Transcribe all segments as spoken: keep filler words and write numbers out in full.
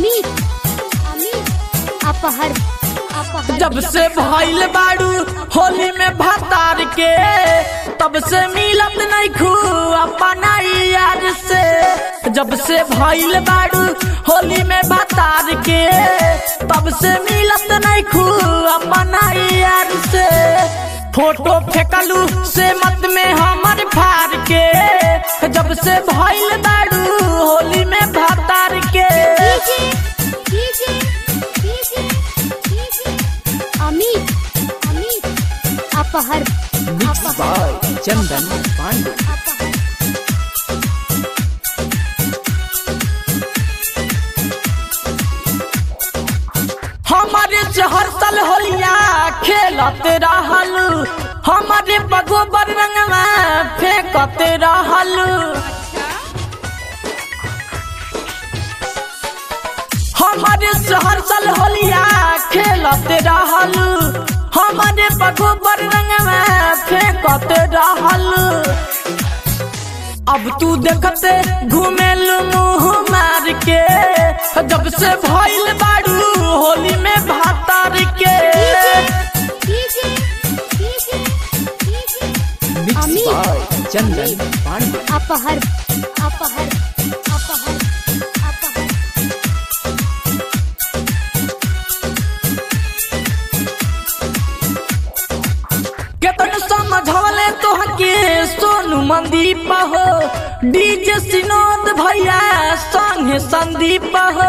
अमित अमित अपहर अपहर। जब से भइल बाड़ू होली में भतार के, तब से मिलत नहीं खू अपना यार से। जब से भइल बाड़ू होली में भतार के, तब से मिलत नहीं खू अपना यार से। फोटो फेंकलू से मत में हमर फार के, जब से भइल बाड़ू होली में भतार के। अमित अमित अपहर अपहर। चंदन पांडे। हमारे शहर तल होलिया खेलते रहल, हमारे बगोबर रंगवा फेंकते रहल। हमारे शहर तल होलिया खेलते रहल, हमारे बगोबर रंगवा फेंकते रहल। अब तू देखते घूमेल मुँह मार के, जब से भइल बाड़ू होली में भतार के। अमित चंदन पांडे। अपहर अपहर अपहर अपहर। केतन समझवले तोहके सोनू मंदीप हो, डीजे सिनोद भैया संगे संदीप हो।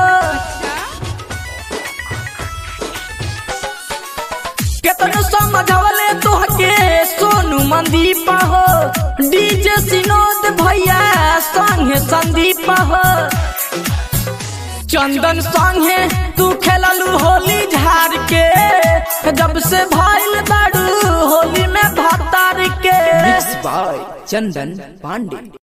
केतन समझवले तोहके सोनू मंदीप हो, डीजे सिनोद भैया संगे संदीप हो। चंदन संगे तू खेललू होली झार के, जब से भइल बाड़ू होली में भतार के। चंदन पांडे।